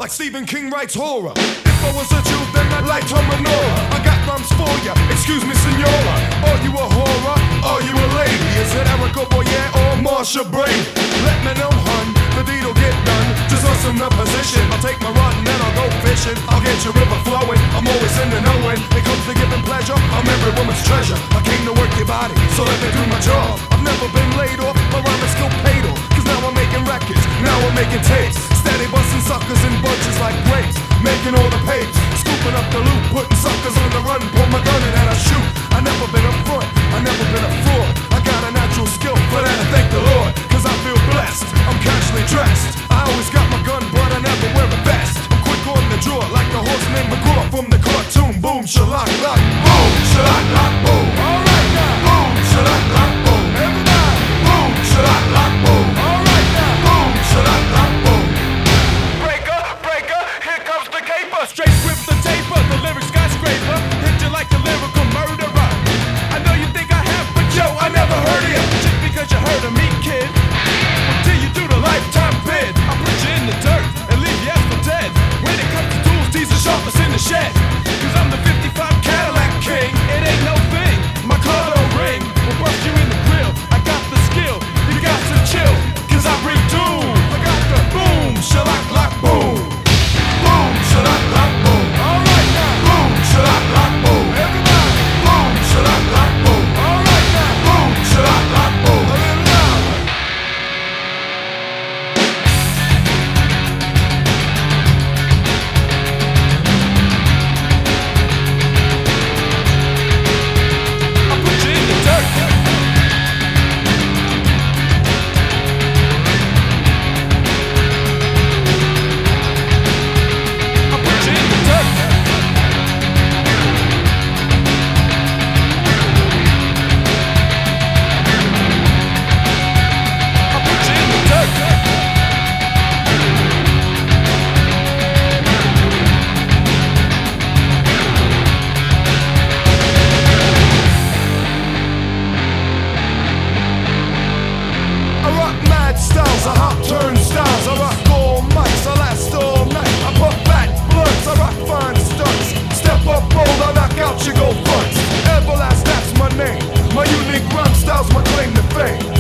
like Stephen King writes horror. If I was a Jew, then I'd like Tom Menorah. I got rhymes for ya, excuse me, senora. Are you a horror? Are you a lady? Is it Erica Boyer or Marsha Brady? Let me know, hun, the deed'll get done. Just awesome the position. I'll take my rod and then I'll go fishing. I'll get your river flowing. I'm always in the knowing. It comes to giving pleasure. I'm every woman's treasure. I came to work your body, so let me do my job. I've never been laid off, my rhyme is still paid off. Cause now I'm making records, now I'm making tapes. Steady busting suckers in bunches like grapes. Making all the papes, scooping up the loot, putting suckers on the run. Pull my gun and then I shoot. I never been up front, I never been a fraud. I got a natural skill, for that I thank the Lord. Cause I feel blessed, I'm casually dressed. I always got my gun, but I never wear a vest. I'm quick on the draw, like the horse named McGraw from the cartoon. Boom, shalak, lock, boom, shalak, lock, boom. Alright now, boom, shalak, lock, boom. Everybody, boom, shalak, lock, boom. Alright now, boom, shalak, lock, boom. Breaker, breaker, here comes the caper. Straight with the taper, the lyric skyscraper. Hit you like a lyrical murderer. I know you think I have, but yo, I never heard of you. Just because you heard of me, kid. Until you do the lifetime bid, I'll put you in the dirt and leave you as for dead. When it comes to tools, these are sharpest in the shed. Cause I'm the 55 Cadillac king, it ain't no thing. My car don't ring, will bust you in the grill. I got the skill, you got to chill. Cause I bring doom, I got the boom, shalak lock boom. Boom, shalak lock boom. Alright now, boom, shalak lock boom. Everybody, boom, shalak lock boom. Alright now, boom, shalak lock boom. A little louder. I put you in the dirt. I put you in the dirt. I put you in the dirt. I rock mad styles, I hop turnstiles, I rock all mics, I last all night. I put fat blunts, I rock fine stunts. Step up bold, I knock out your gold fronts. Everlast, that's my name. My unique rhyme style's my claim to fame.